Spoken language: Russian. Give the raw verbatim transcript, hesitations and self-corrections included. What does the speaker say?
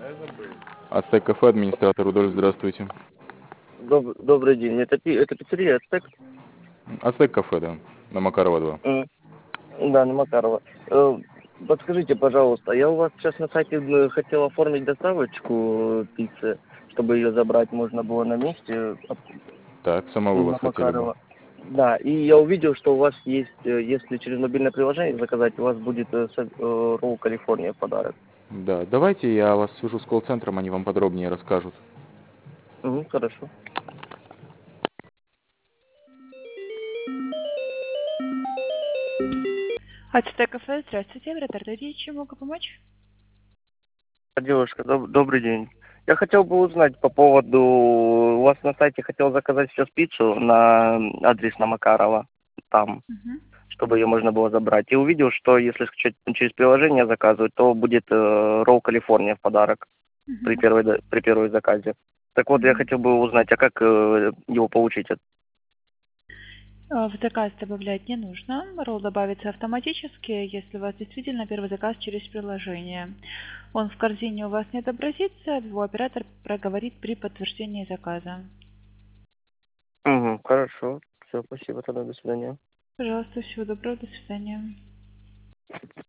Ацтек кафе, администратор Рудольф, здравствуйте. Доб- Добрый день. Это, пи- это пиццерия Ацтек? Ацтек кафе, да, на Макарова два. М, Да, на Макарова. Э, Подскажите, пожалуйста, я у вас сейчас на сайте э, хотел оформить доставочку э, пиццы, чтобы ее забрать можно было на месте э, Так, на самовывоз хотели бы. Макарова. Да, и я увидел, что у вас есть, э, если через мобильное приложение заказать, у вас будет э, со- э, ролл Калифорния в подарок. Да, давайте я вас свяжу с колл-центром, они вам подробнее расскажут. Мгм, хорошо. Ацтек кафе, здравствуйте, Вратарь, чем могу помочь? Девушка, доб- добрый день. Я хотел бы узнать по поводу... У вас на сайте хотел заказать сейчас пиццу на адрес на Макарова. Там. Мгм. Чтобы ее можно было забрать. И увидел, что если скачать через приложение заказывать, то будет э, ролл Калифорния в подарок при Мгм. первой, за- при первой заказе. Так вот, я Мгм. хотел бы узнать, а как э, его получить? А, В заказ добавлять не нужно. Ролл добавится автоматически, если у вас действительно первый заказ через приложение. Он в корзине у вас не отобразится, его оператор проговорит при подтверждении заказа. Угу, хорошо. Все, спасибо тогда, до свидания. Пожалуйста, всего доброго, до свидания.